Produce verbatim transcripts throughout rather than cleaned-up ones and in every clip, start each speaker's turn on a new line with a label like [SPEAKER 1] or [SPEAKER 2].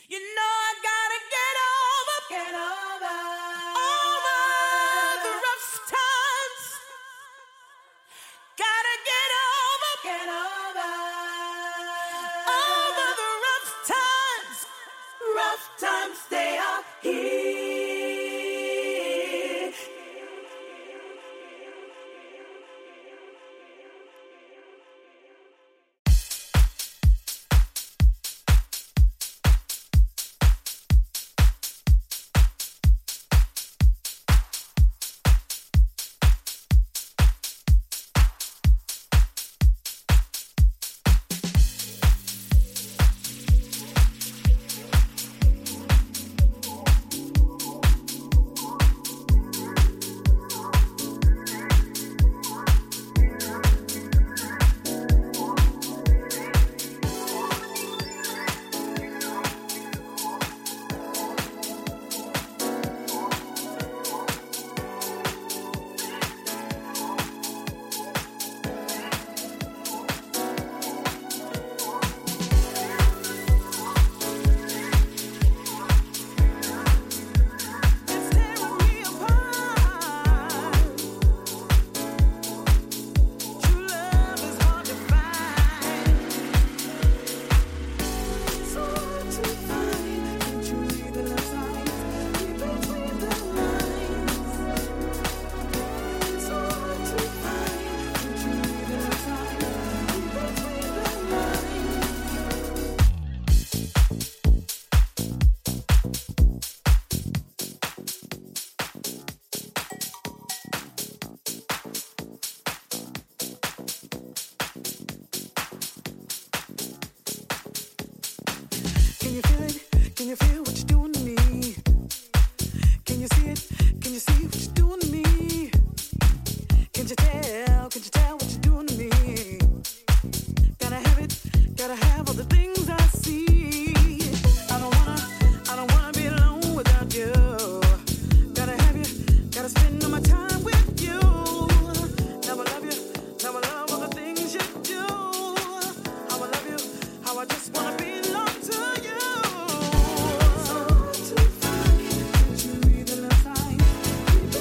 [SPEAKER 1] You know I gotta get over, get over, over the rough times. Gotta get over, get over, over the rough times. Rough times, they are here.
[SPEAKER 2] Thank you.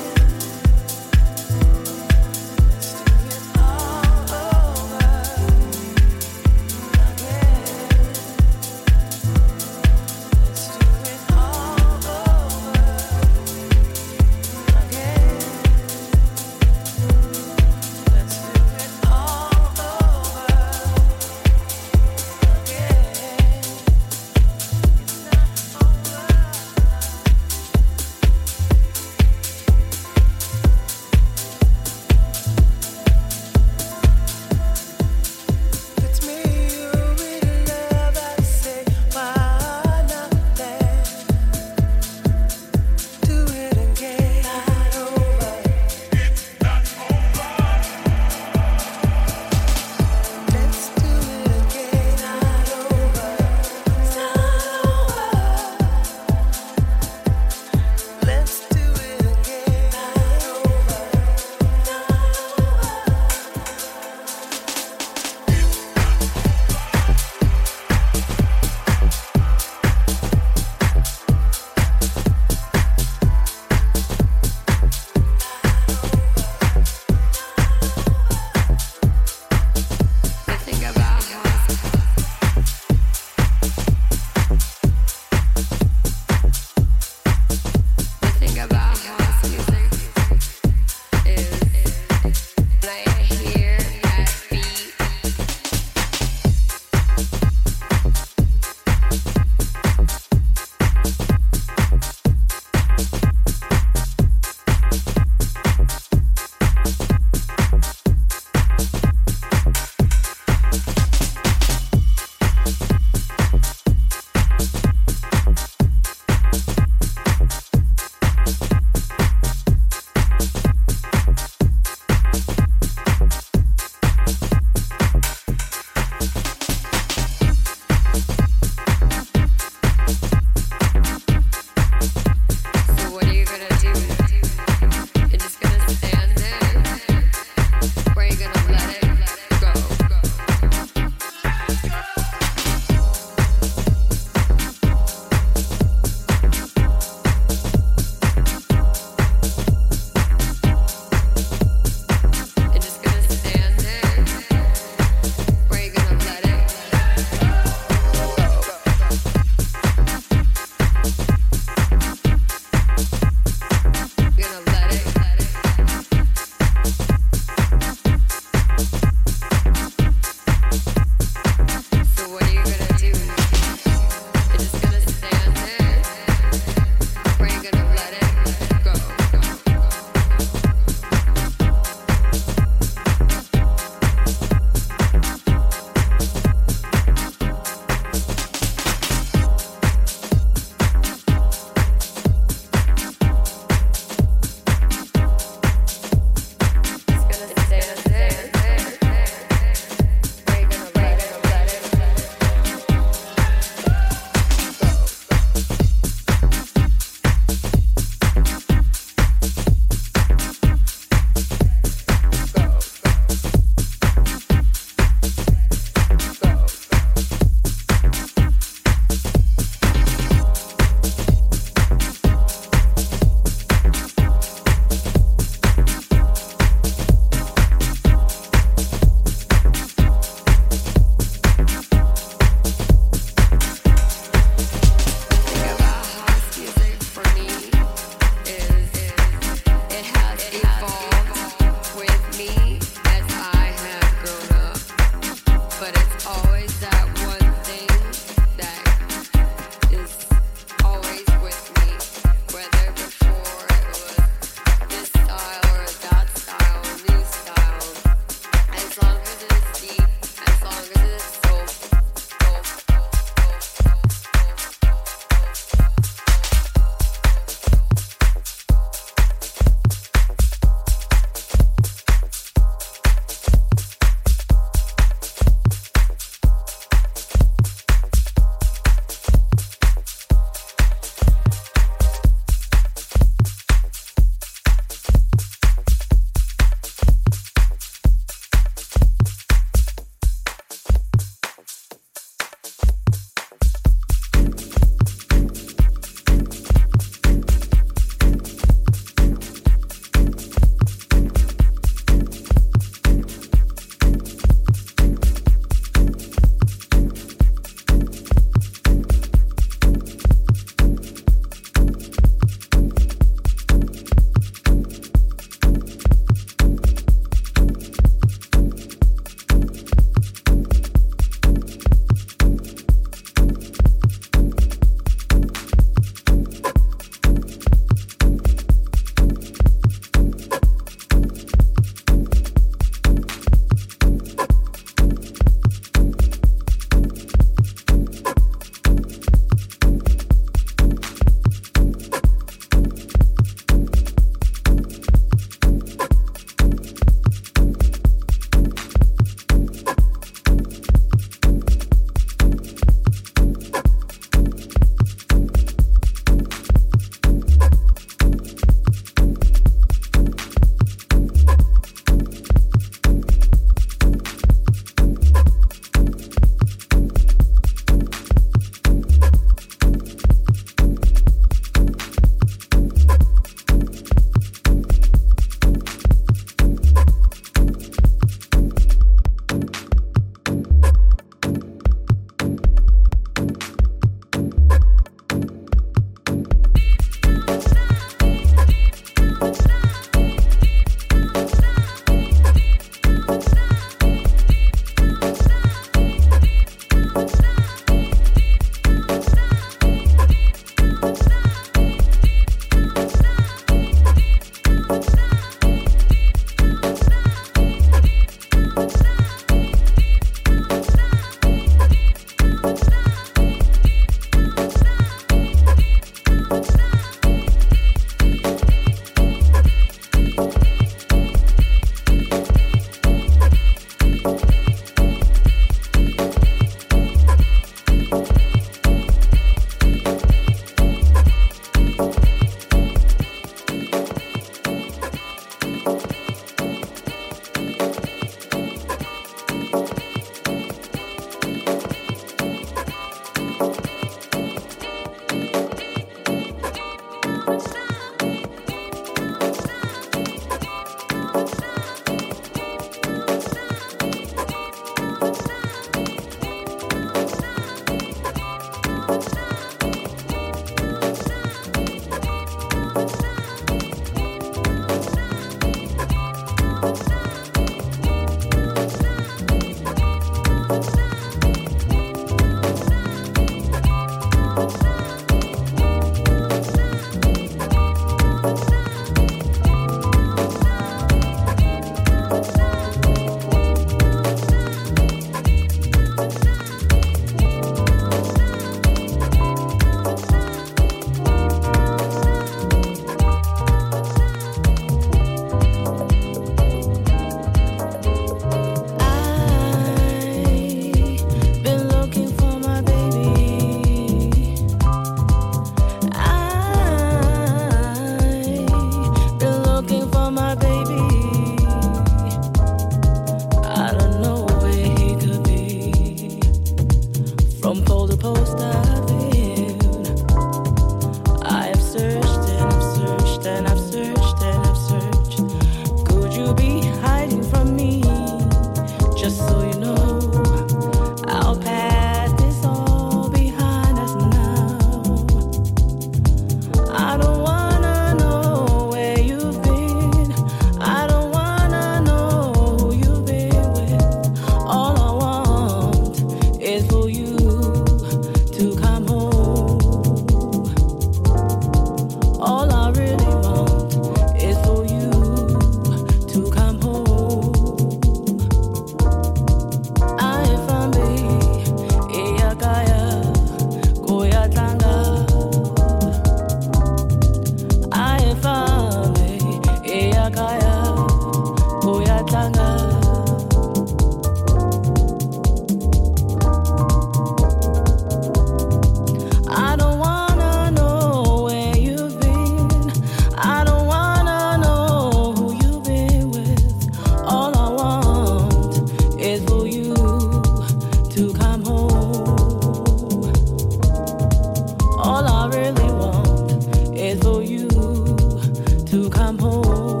[SPEAKER 1] to come home.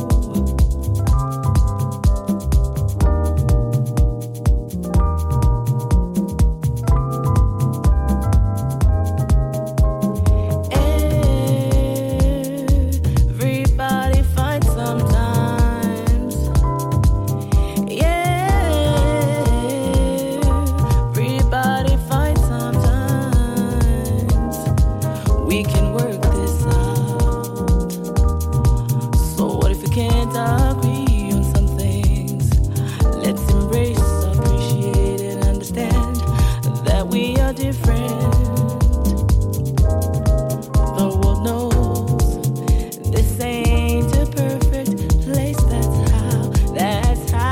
[SPEAKER 1] Everybody fights sometimes. Yeah, everybody fights sometimes. We can work this out. So what if we can't agree on some things? Let's embrace, appreciate, and understand that we are different. The world knows this ain't a perfect place. That's how, that's how.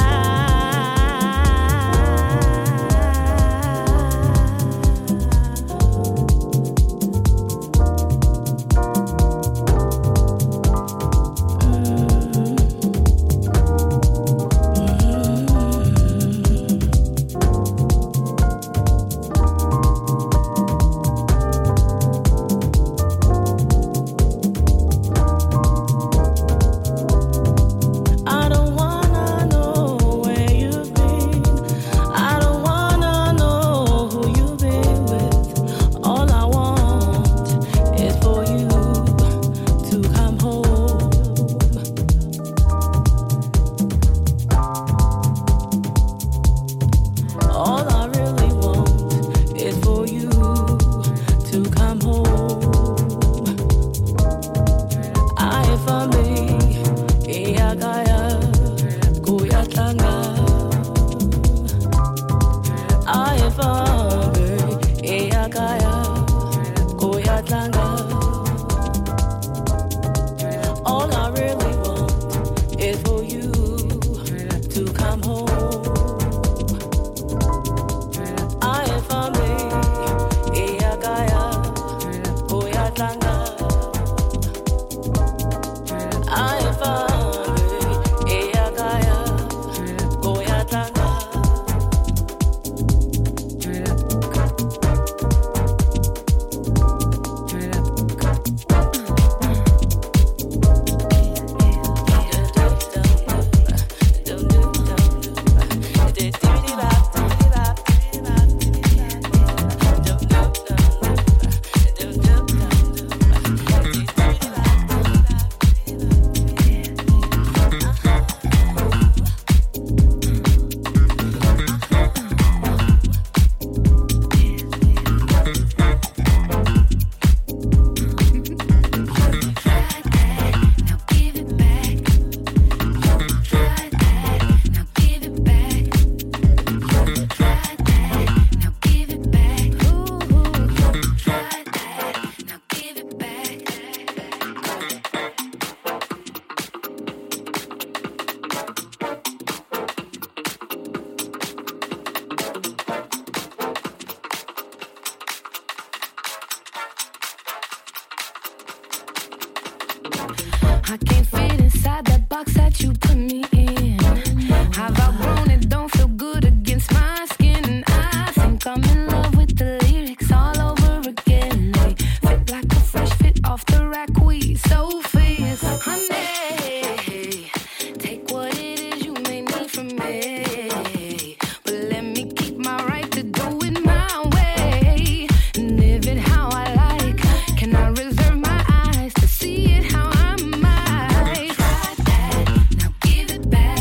[SPEAKER 1] I don't wanna know where you've been. I don't wanna know who you've been with. All I want is for you to come home. All I really want is for you to come home. I found me, Iyagaya, Kuyatlanga. I found me, Iyagaya, Kuyatlanga. All I really want is for you to come home. I found me, Iyagaya, Kuyatlanga. I found me, Iyagaya, Kuyatlanga. I can't fit inside that box that you put me in. I've outgrown it, don't feel good against my skin. And I think I'm in love with the lyrics all over again. They fit like a fresh fit off the rack, we so fierce. Honey, take what it is you may need from me, but let me keep my right to do it my way and live it how I like. Can I reserve my eyes to see it how I might? Try that, now give it back.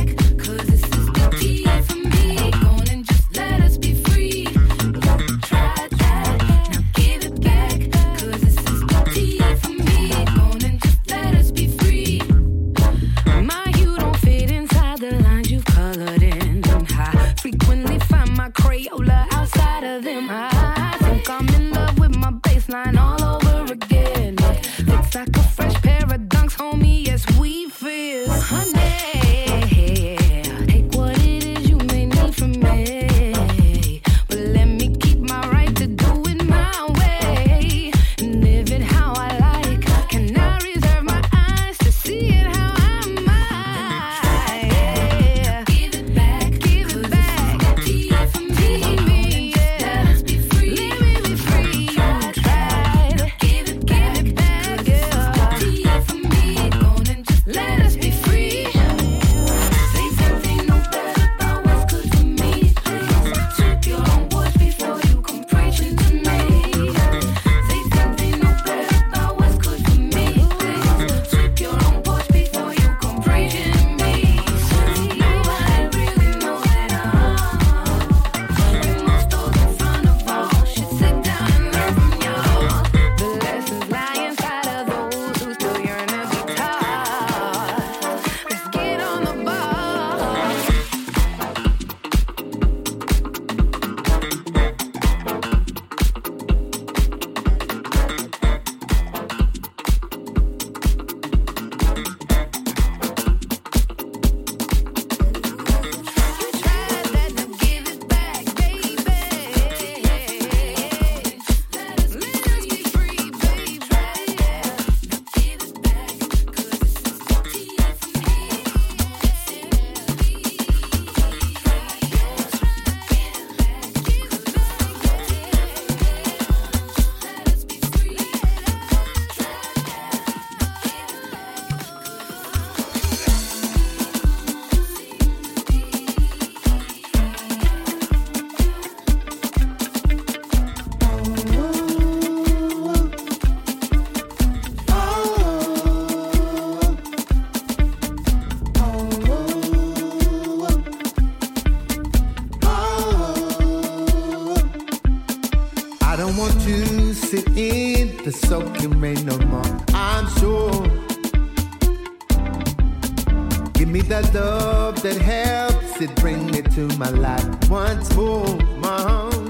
[SPEAKER 2] Give me the love that helps it bring it to my life once more, mom.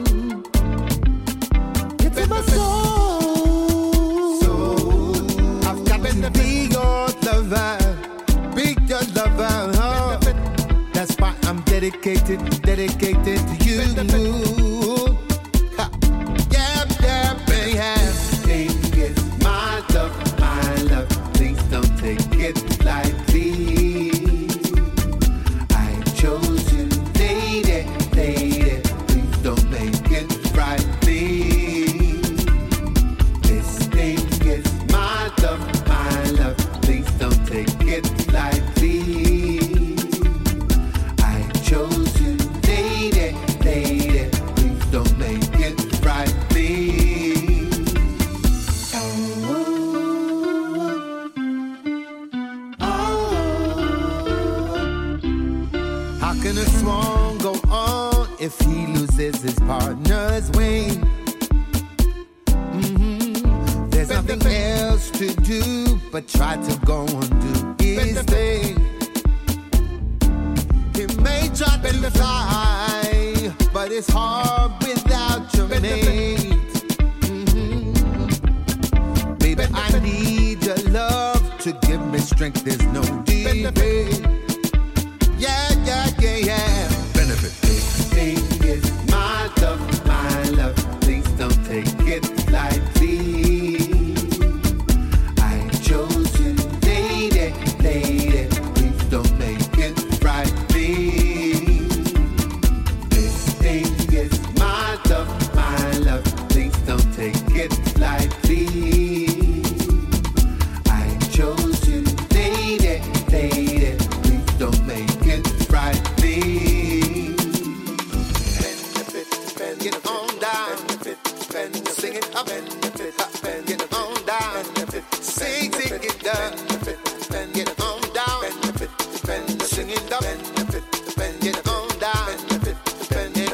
[SPEAKER 2] It's in my soul. So I've got to be your lover, be your lover. Oh. That's why I'm dedicated, dedicated to you. Ha. Yeah, yeah, yeah. This is my love, my love. Please don't take it lightly. I chose you, lady, lady. Please don't make it rightly. This thing is my love, my love. Please don't take it lightly. I chose you, lady, lady. Please don't make it rightly. How can a swan go on if he loses his partner's wing? Mm-hmm. There's nothing else to do but try to go and do his thing. He may try to fly, but it's hard without your mate. Mm-hmm. Baby, I need your love to give me strength. There's no debate. Yeah, yeah, yeah, yeah. Benefit. This thing is my love, my love. Please don't take it lightly. I chose you, lady, lady. Please don't make it rightly. This thing is my love, my love. Please don't take it lightly. I chose you, lady, lady. Please don't make it rightly. Get on down, sing it up, get on down, sing, sing it down, get on down, sing it up, get on down, get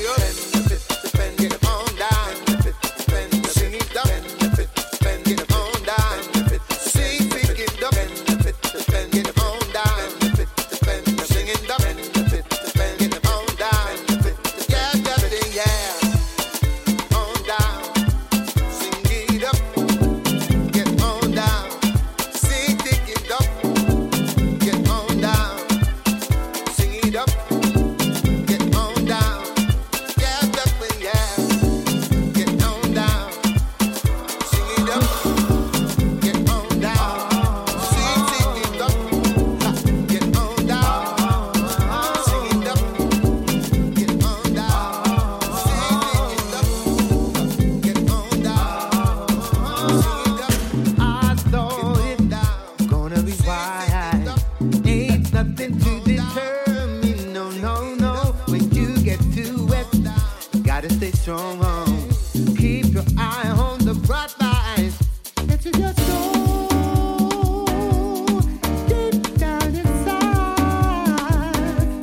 [SPEAKER 2] on down, sing it up, get on down, sing, sing it up, get on down, sing it up, get on down, yeah, yeah, yeah, on down, sing it up, get on down, sing, sing it up, get on down, sing it up, get on down, yeah, yeah, yeah, get on down, sing it up, get on down, sing, sing it up, ha, get on down, sing it up, get on down, sing, sing it up, get on down, sing it up. I thought it gonna be wide. Ain't nothing to deter me, no, no, no. When you get to it, gotta stay strong. Keep your eye on the bright lights. It's your soul deep down inside.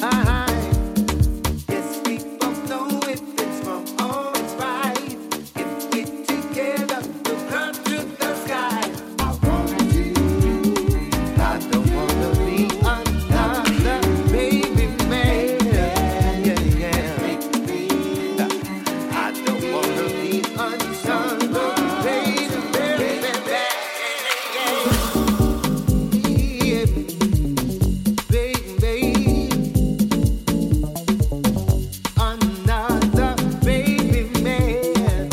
[SPEAKER 2] Yes, we both know if it's wrong or it's right. If we together, we'll come to the sky. I want you. I don't wanna be another baby man. Yeah, yeah. I don't wanna be another baby, baby, baby. Yeah, baby. Another baby man.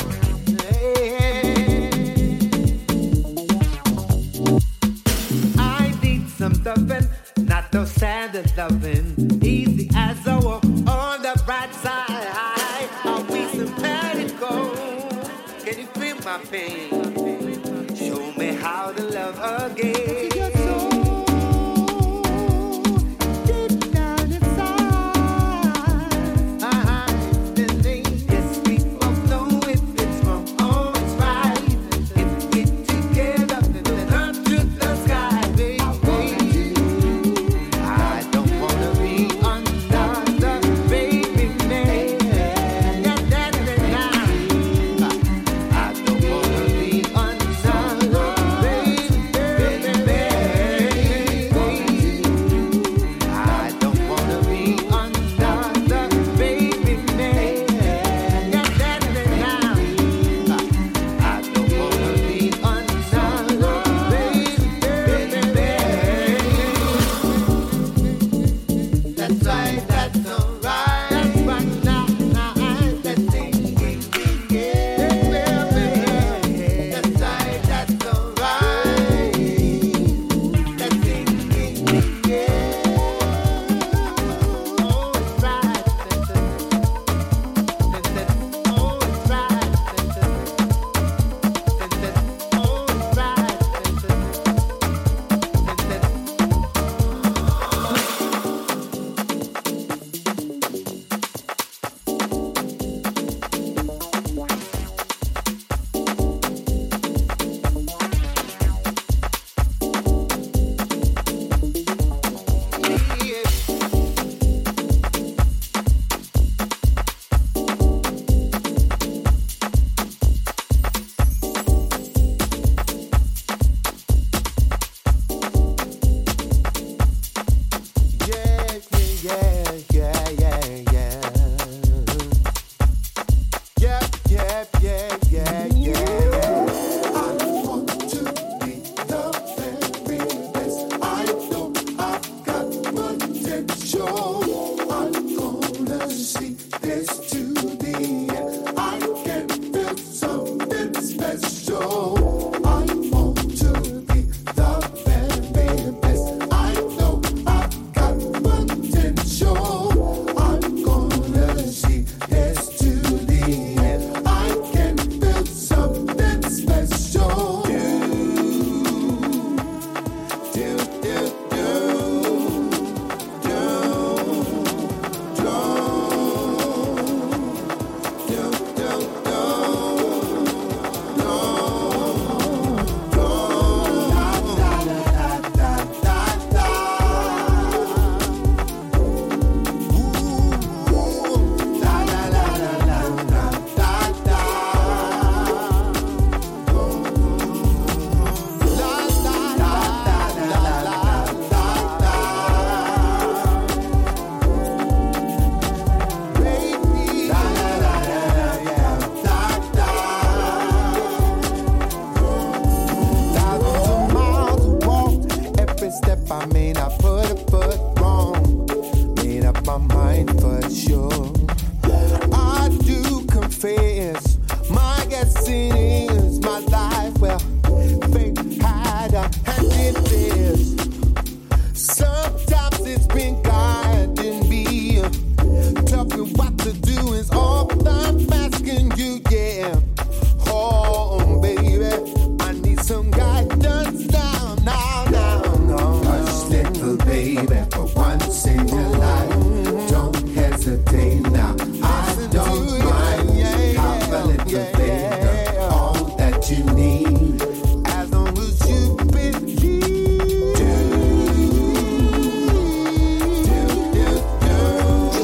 [SPEAKER 2] I need some loving, not those standard loving. Easy as I walk on the right side. I'll be sympathical. Can you feel my pain? Show me how to love again. Yes, we both know if it's wrong or it's right. If we together, we'll come to the sky, baby. I don't wanna be another baby man. Yeah, yeah, yeah. I don't wanna be another baby, baby, baby. may not put a foot wrong. Made up my mind for sure. I do confess, my guessing is my life. Well, fate had a hand in this. Sometimes it's been guiding me. Telling me what to do is all I'm asking you, yeah. Oh, baby, I need some guidance now, now, now, now.
[SPEAKER 3] Hush, little baby, for once in your life, don't hesitate now. I don't mind. Have a little baby, all that you need.
[SPEAKER 2] As long as you believe.
[SPEAKER 3] Do, do, do, do,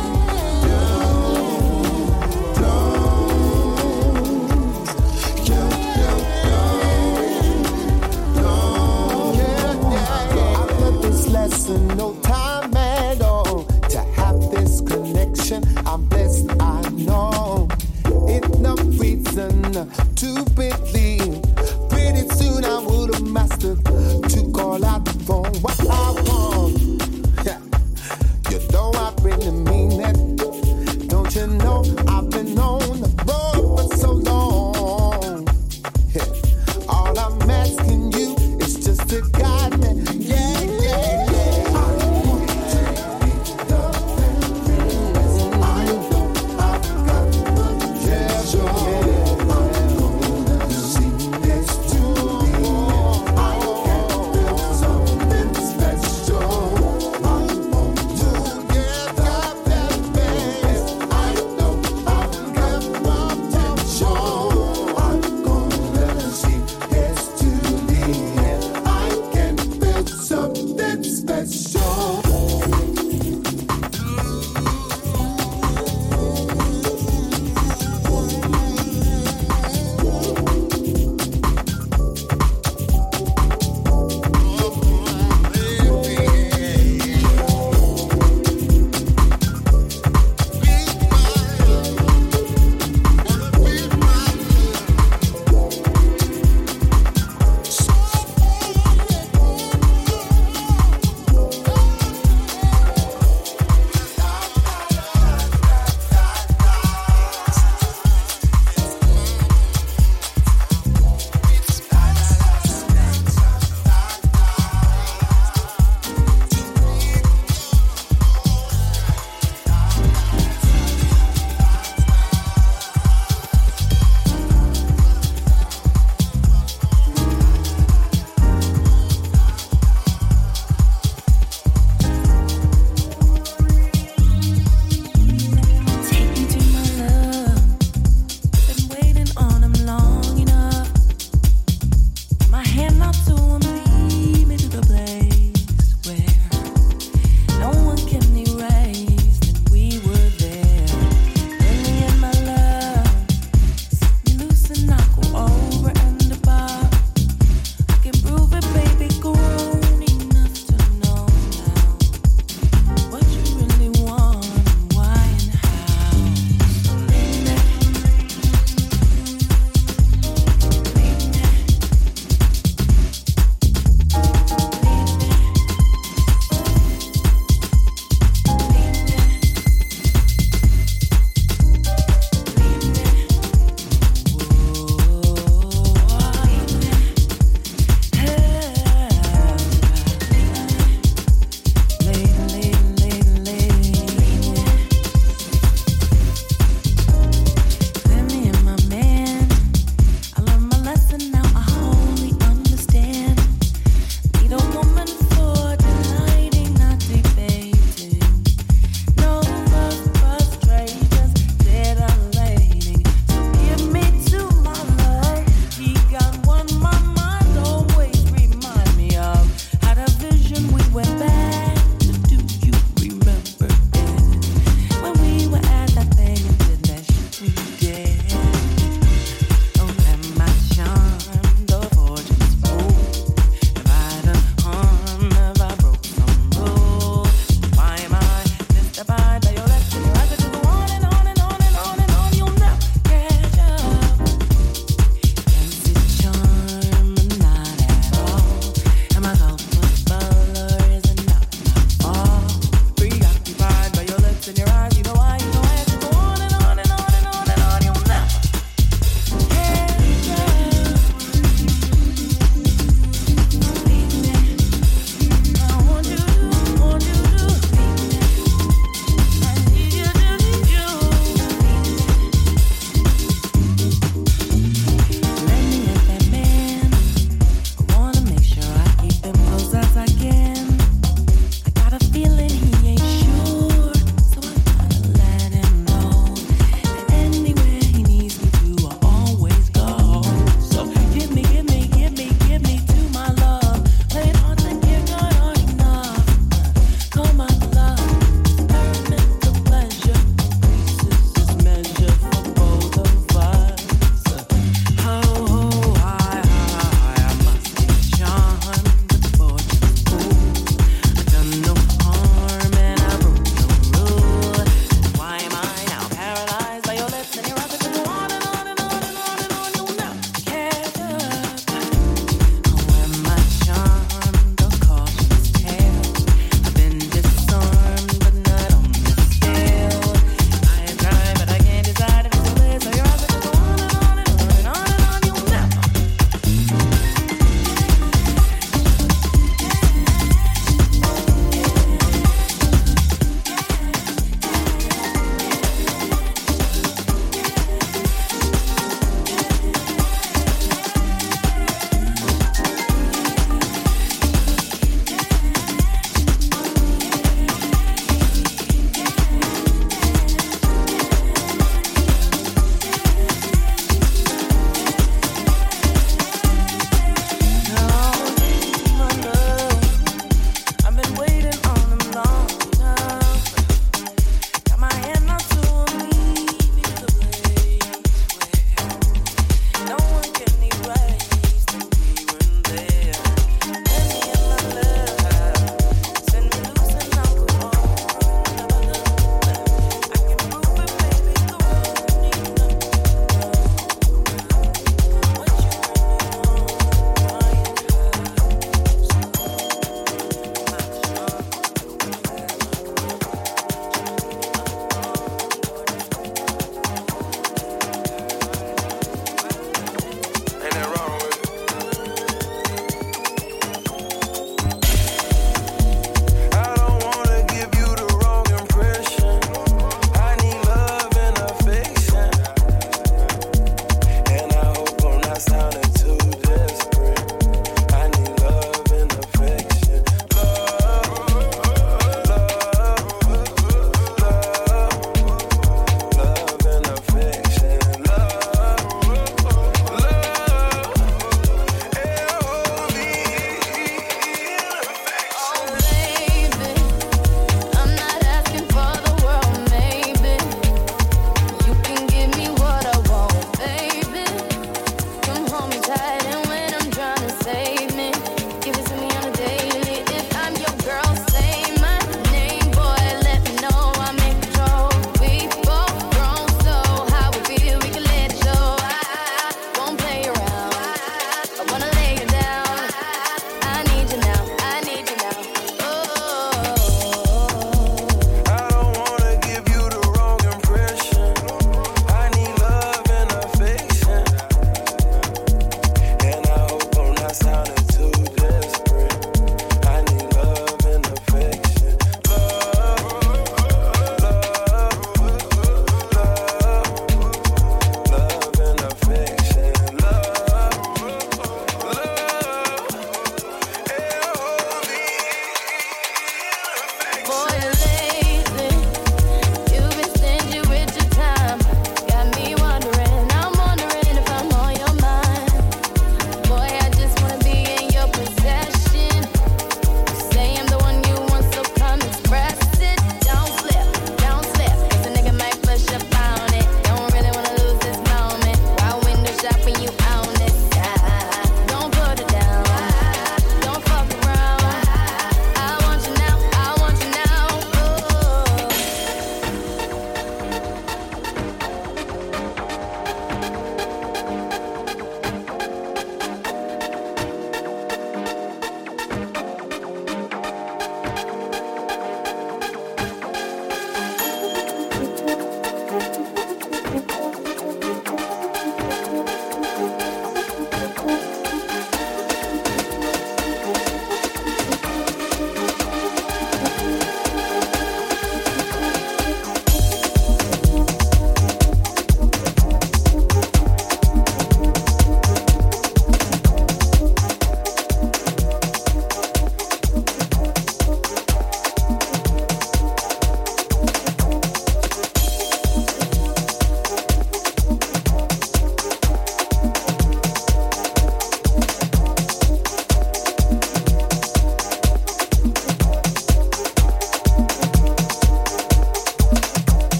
[SPEAKER 2] I've learned this lesson, no time at all to have this connection. I'm blessed, I know. Enough reason to believe. Pretty soon I would have mastered to call out for what I want. Yeah. You know I really mean it. Don't you know I've been on the road for so long? Yeah. All I'm asking you is just to guide me. Yeah, yeah, yeah.
[SPEAKER 3] I want to be the best. I know I've got the treasure. I'm gonna see this to the end. I can build something special. I want to get the best. I know I've got potential. I'm gonna see this to the end. I can build something special.
[SPEAKER 2] So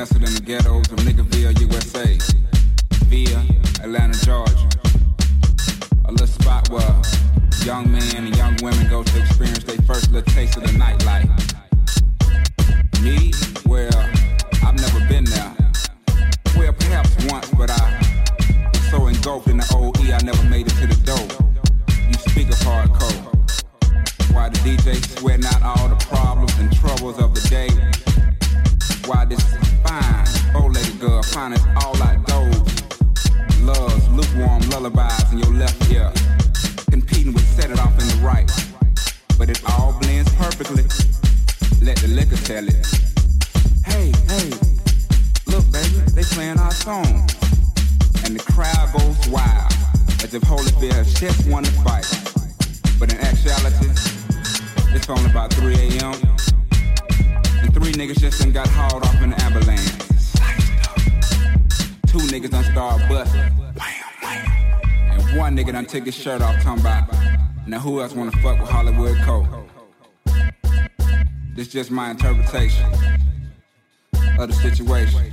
[SPEAKER 4] nestled in the ghettos of Niggerville, U S A, via Atlanta, Georgia. A little spot where young men and young women go to experience their first little taste of the nightlife. Me? Well, I've never been there. Well, perhaps once, but I was so engulfed in the O E, I never made it to the door. You speak of hardcore. Why the D J sweating out all the problems and troubles of the day? Why this fine, old-legged girl finding all outdoors? Loves lukewarm lullabies in your left ear, competing with set it off in the right. But it all blends perfectly. Let the liquor tell it. Hey, hey, look, baby, they playing our song. And the crowd goes wild, as if Holyfield has just won the fight. But in actuality, it's only about three a.m. And three niggas just done got hauled off in the ambulance. Two niggas done started busting. And one nigga done took his shirt off talking about, now who else wanna fuck with Hollywood Cole? This just my interpretation of the situation.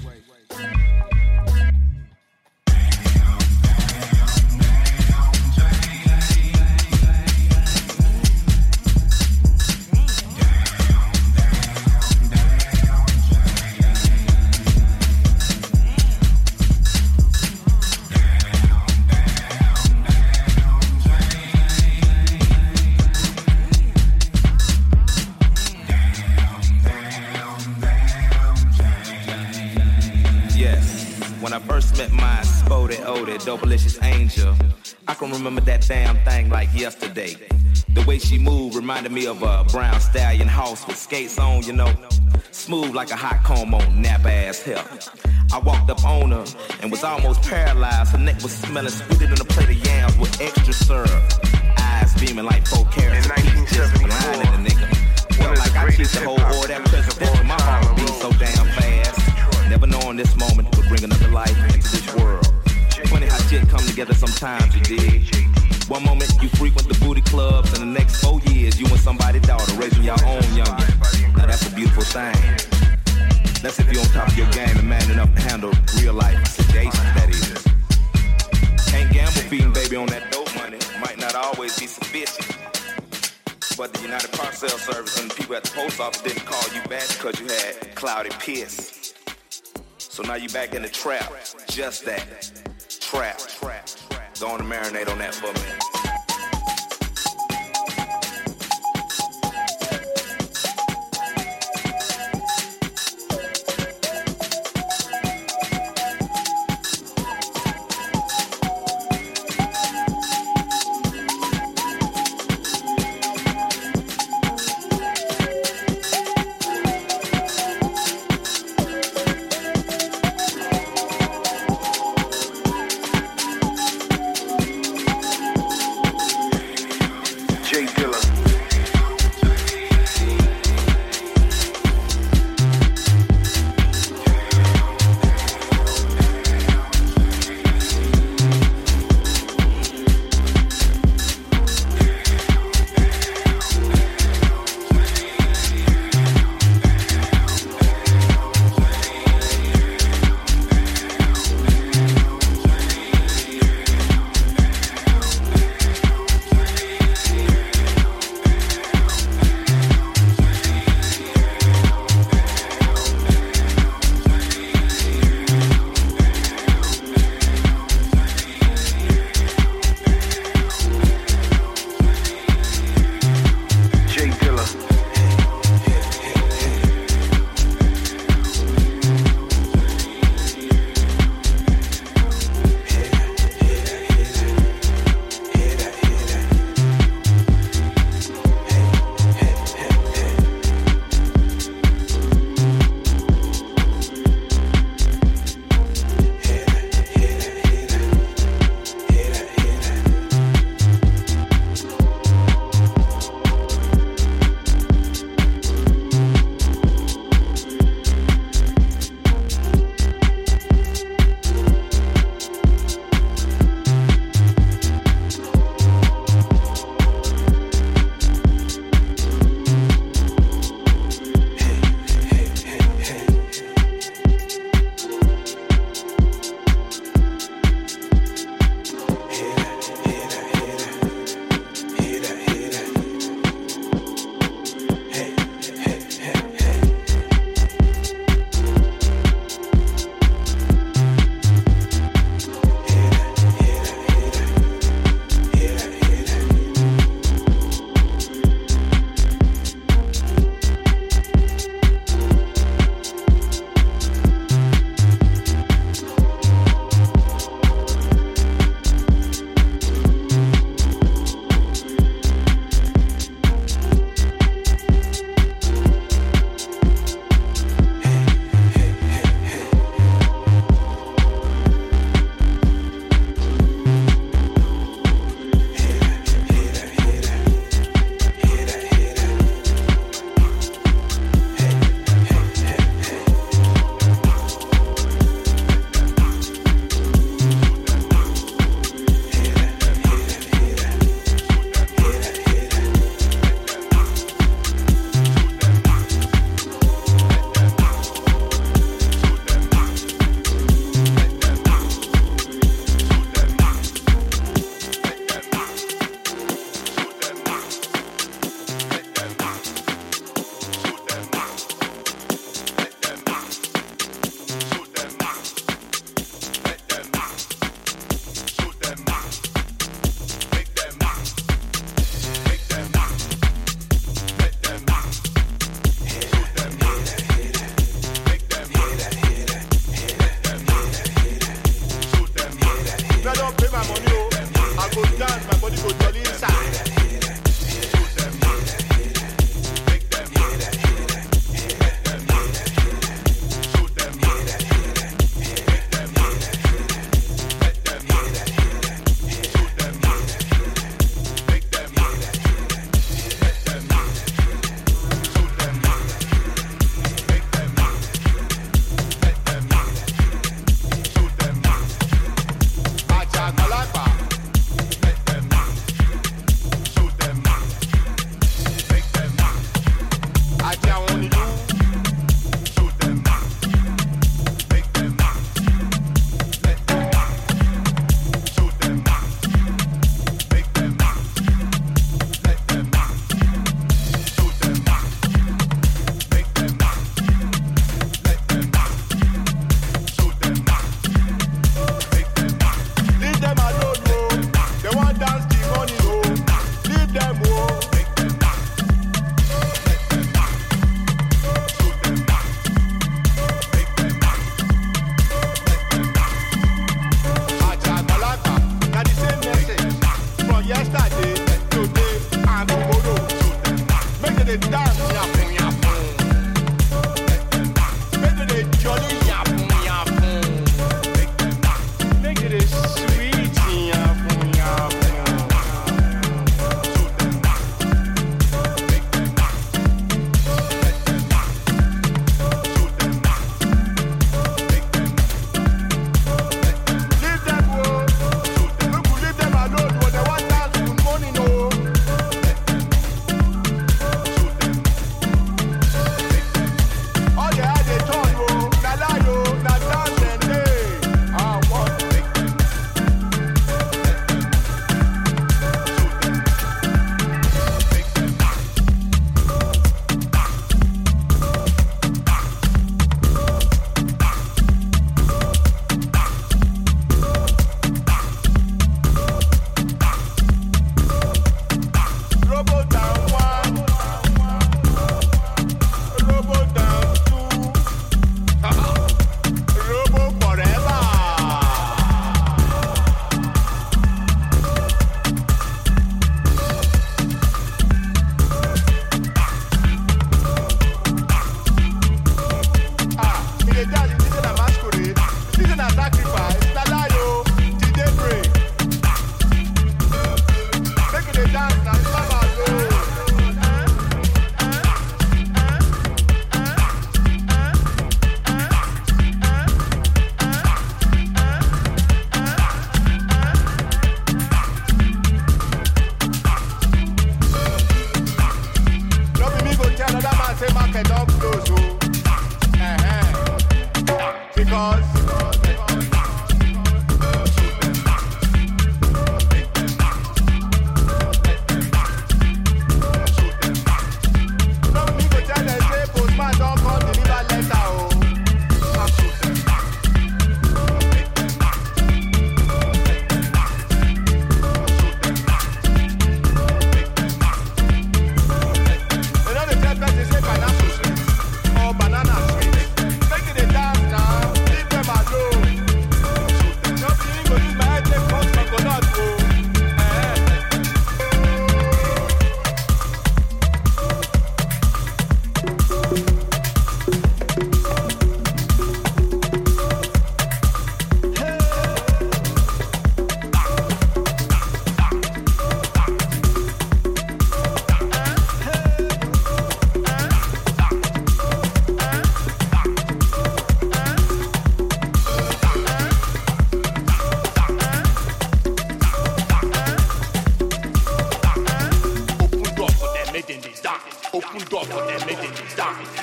[SPEAKER 4] Dope-alicious angel, I can remember that damn thing like yesterday. The way she moved reminded me of a brown stallion horse with skates on, you know, smooth like a hot comb on nap-ass hair. I walked up on her and was almost paralyzed. Her neck was smelling sweeter than a plate of yams with extra syrup. Eyes beaming like four carats.
[SPEAKER 5] In nineteen seventy-four,
[SPEAKER 4] the nigga. Felt like I cheated the whole order that president. My heart beat so damn fast. Never knowing this moment would bring another life into this world. Funny how shit come together sometimes, you dig. One moment you frequent the booty clubs, and the next four years you and somebody's daughter raising your own youngin'. Now that's a beautiful thing. That's if you're on top of your game and man enough to handle real life situations, that is. Can't gamble feeding baby on that dope money. Might not always be sufficient. But the United Parcel Service and the people at the post office didn't call you back because you had cloudy piss. So now you back in the trap. Just that. Trap. Go on and marinate on that for me.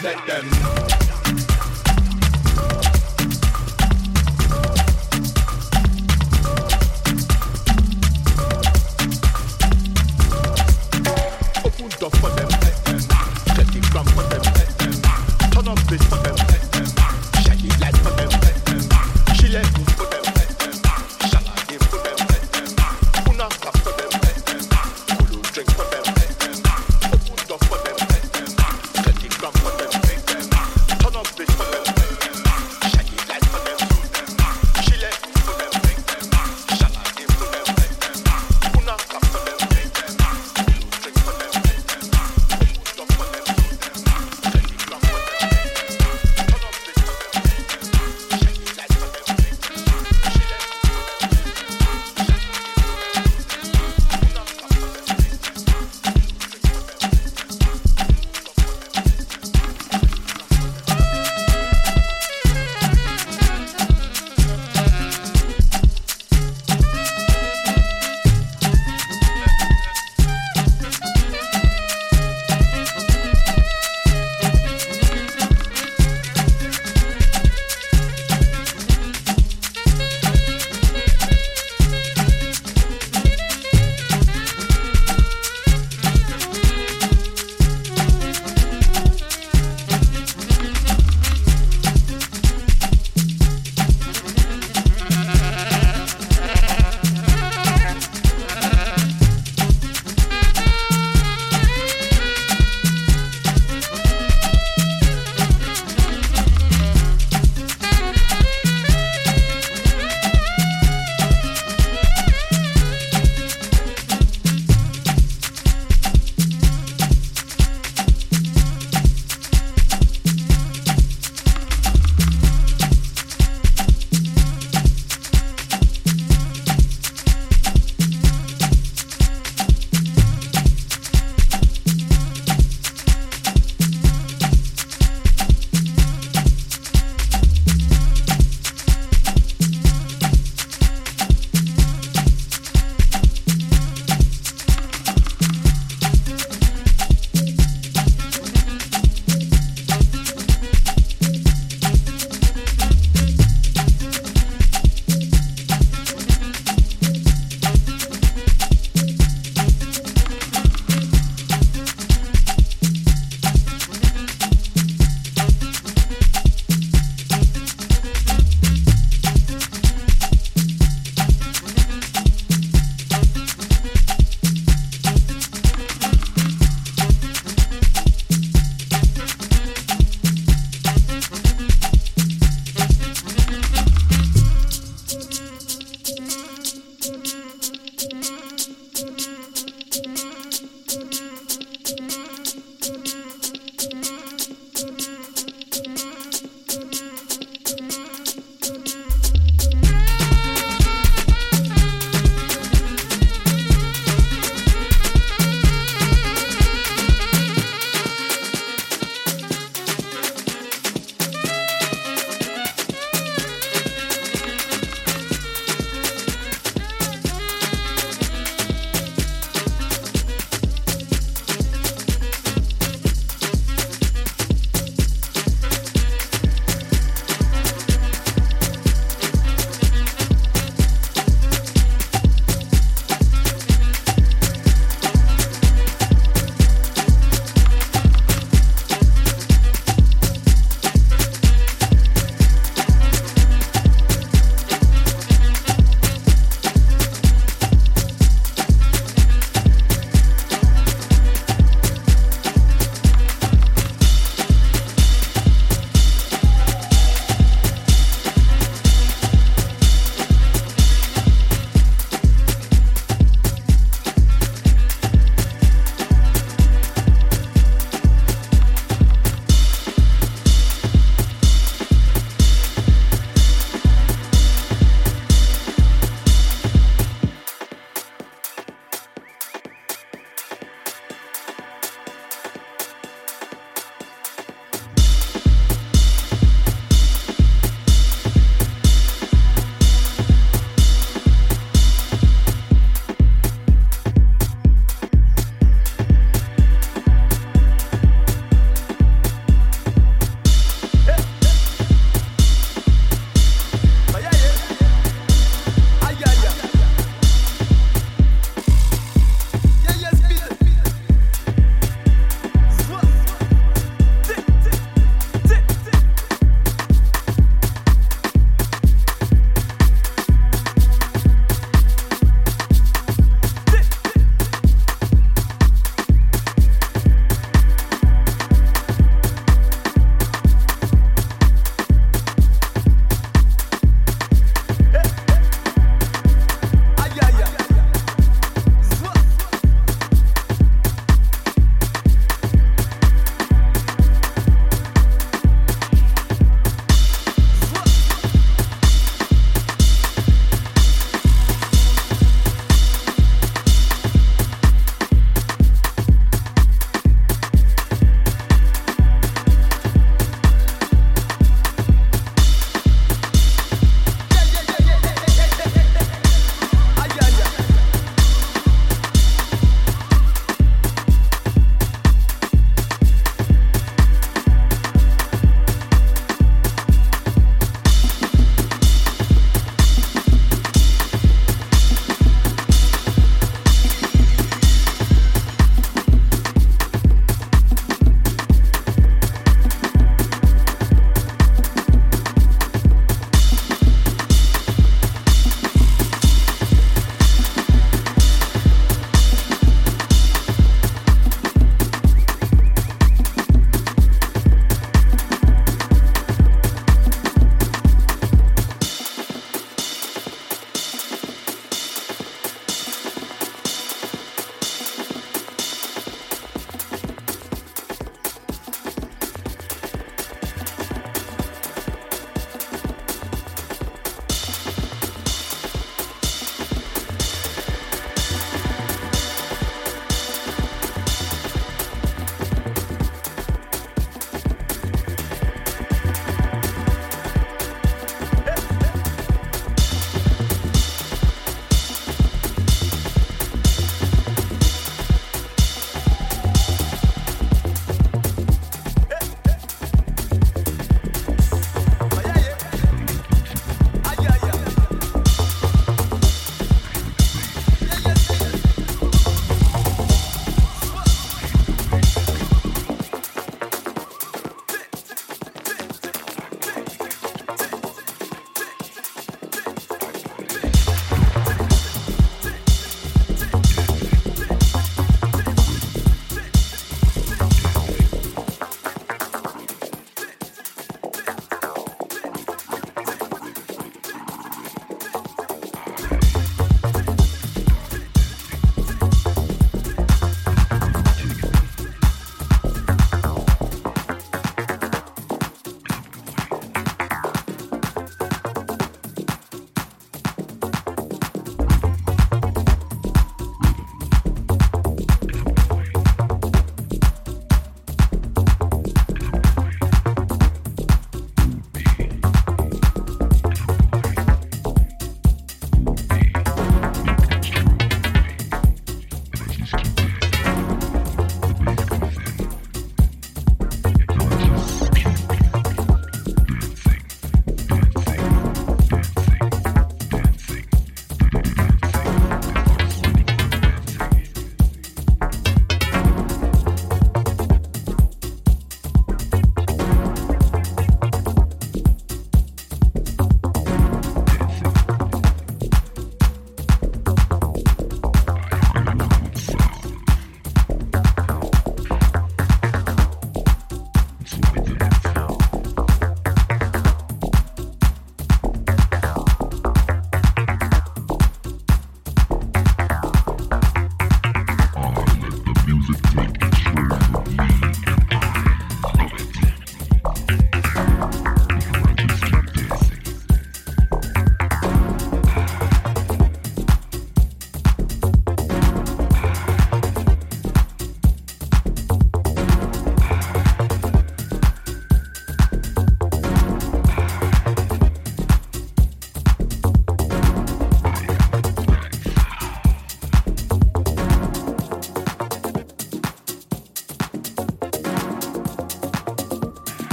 [SPEAKER 5] let them. Open door for them, get the ground for them, turn up this for them, shaggy light for them, she let me for them, shalagi for them, una cup for them, kulu drink for them, open door for them, get the ground for them,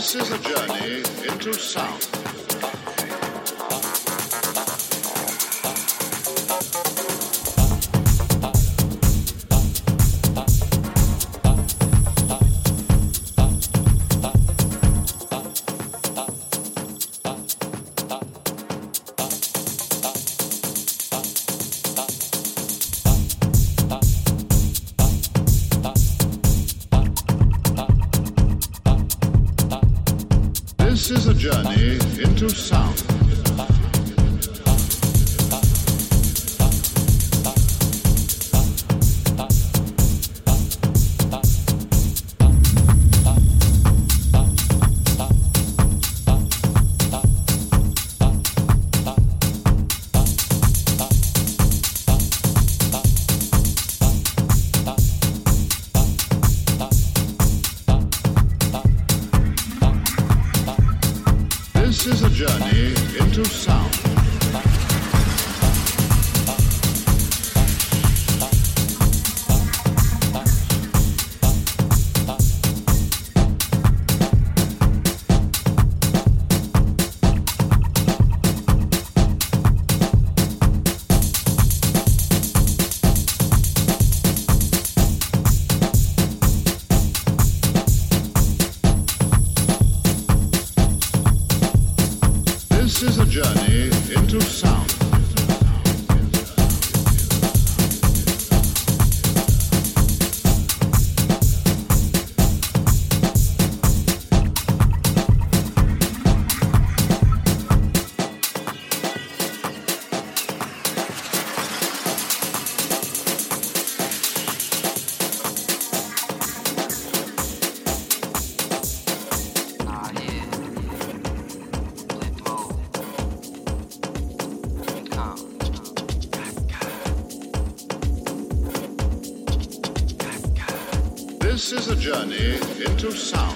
[SPEAKER 5] This is a journey into sound. This is a journey into sound. This is a journey into sound. This is a journey into sound. This is a journey into sound.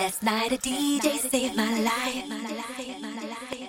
[SPEAKER 6] Last night a D J saved my life.